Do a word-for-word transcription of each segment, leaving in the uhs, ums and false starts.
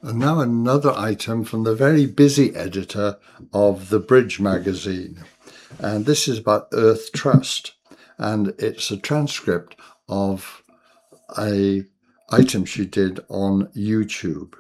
And now another item from the very busy editor of The Bridge magazine. And this is about Earth Trust. And it's a transcript of a item she did on YouTube.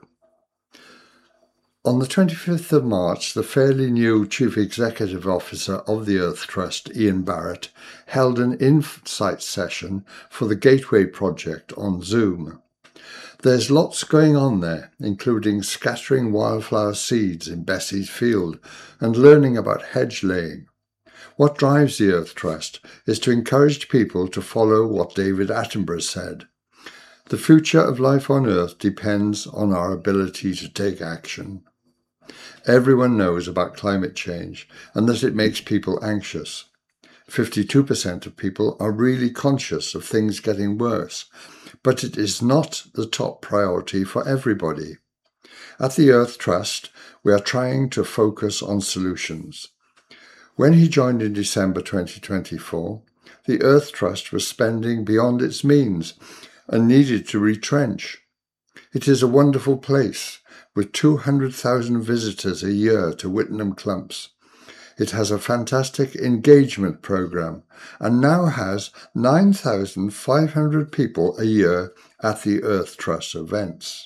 On the twenty-fifth of March, the fairly new Chief Executive Officer of the Earth Trust, Ian Barrett, held an insight session for the Gateway Project on Zoom. There's lots going on there, including scattering wildflower seeds in Bessie's field and learning about hedge laying. What drives the Earth Trust is to encourage people to follow what David Attenborough said. The future of life on Earth depends on our ability to take action. Everyone knows about climate change and that it makes people anxious. fifty-two percent of people are really conscious of things getting worse, but it is not the top priority for everybody. At the Earth Trust, we are trying to focus on solutions. When he joined in December twenty twenty-four, the Earth Trust was spending beyond its means and needed to retrench. It is a wonderful place, with two hundred thousand visitors a year to Whittenham Clumps. It has a fantastic engagement program and now has nine thousand five hundred people a year at the Earth Trust events.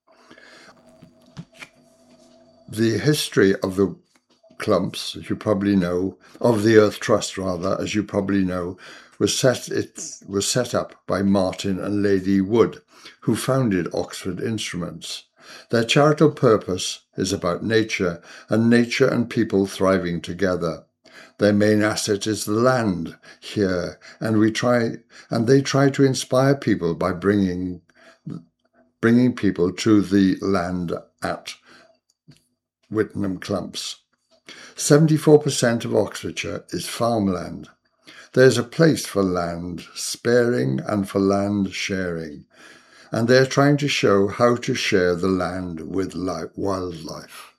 The history of the Clumps, as you probably know, of the Earth Trust rather, as you probably know, was set, it was set up by Martin and Lady Wood, who founded Oxford Instruments. Their charitable purpose is about nature, and nature and people thriving together. Their main asset is the land here, and we try, and they try to inspire people by bringing, bringing people to the land at Whittenham Clumps. seventy-four percent of Oxfordshire is farmland. There's a place for land sparing and for land sharing, and they're trying to show how to share the land with wildlife.